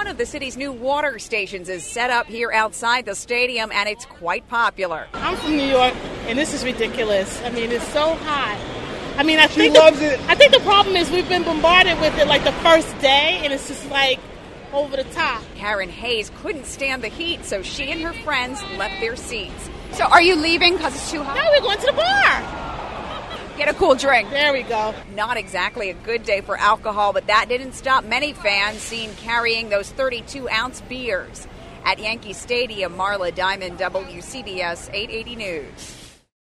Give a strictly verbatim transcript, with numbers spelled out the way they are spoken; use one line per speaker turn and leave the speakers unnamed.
One of the city's new water stations is set up here outside the stadium, and it's quite popular.
I'm from New York, and this is ridiculous. I mean, it's so hot. I mean, I
She
think
loves
the,
it.
I think the problem is we've been bombarded with it like the first day, and it's just like over the top.
Karen Hayes couldn't stand the heat, so she and her friends left their seats.
So are you leaving because it's too hot?
Now we're going to the bar.
Get a cool drink.
There we go.
Not exactly a good day for alcohol, but that didn't stop many fans seen carrying those thirty-two ounce beers. At Yankee Stadium, Marla Diamond, W C B S eight eighty News.